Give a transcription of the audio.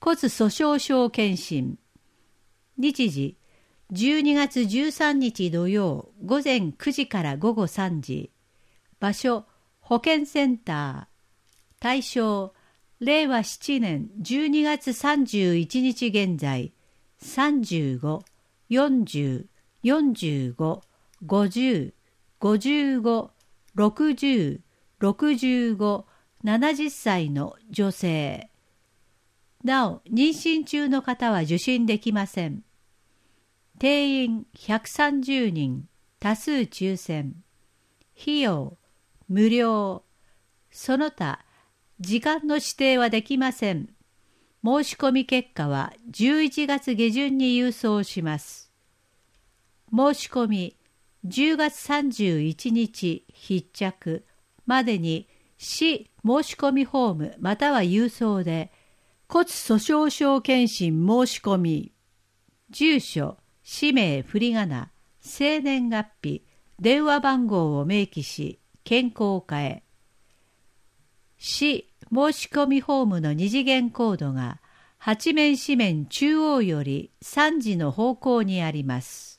骨粗しょう症検診。日時、12月13日土曜午前9時から午後3時。場所、保健センター。対象、令和7年12月31日現在、35、40、45、50、55、60、65、70歳の女性。なお、妊娠中の方は受診できません。定員130人、多数抽選。費用、無料。その他、時間の指定はできません。申し込み結果は11月下旬に郵送します。申し込み、10月31日必着までに市申し込みフォームまたは郵送で骨粗しょう症検診申し込み、住所、氏名振り仮名、生年月日、電話番号を明記し健康課へ。市申し込みフォームの二次元コードが8面四面中央より3時の方向にあります。